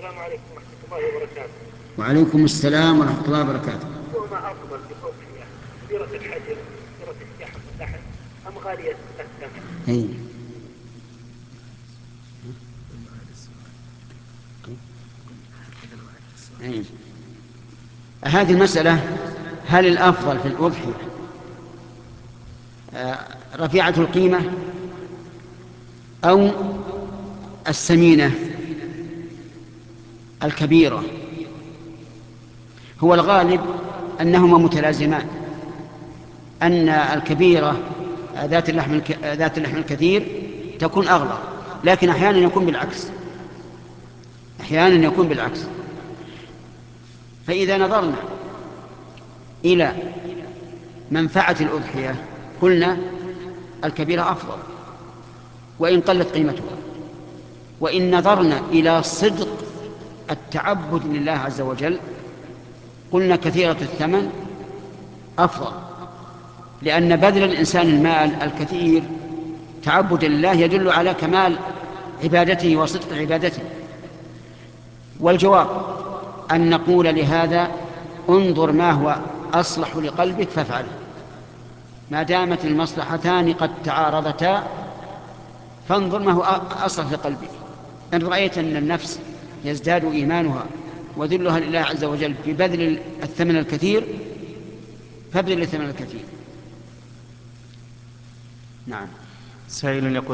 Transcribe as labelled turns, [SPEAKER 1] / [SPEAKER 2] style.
[SPEAKER 1] السلام عليكم ورحمة الله وبركاته.
[SPEAKER 2] وعليكم السلام ورحمة الله وبركاته.
[SPEAKER 1] وما أفضل في الأضحية كبيرة الحجر كبيرة الشحم اللحم أم غالية الثمن؟
[SPEAKER 2] هي. هي. هذه المسألة، هل الأفضل في الأضحية رفيعة القيمة أو السمينة الكبيرة؟ هو الغالب أنهما متلازمان، أن الكبيرة ذات اللحم الكثير تكون أغلى، لكن أحيانا يكون بالعكس، أحيانا يكون بالعكس. فإذا نظرنا إلى منفعة الأضحية قلنا الكبيرة أفضل وإن قلت قيمتها، وإن نظرنا إلى صدق التعبد لله عز وجل قلنا كثيرة الثمن أفضل، لأن بذل الإنسان المال الكثير تعبد لله يدل على كمال عبادته وصدق عبادته. والجواب أن نقول لهذا انظر ما هو أصلح لقلبك فافعله، ما دامت المصلحتان قد تعارضتا فانظر ما هو أصلح لقلبك. إن رأيت أن النفس يزداد إيمانها وذلها لله عز وجل ببذل الثمن الكثير فابذل الثمن الكثير. نعم.
[SPEAKER 3] سائل يقول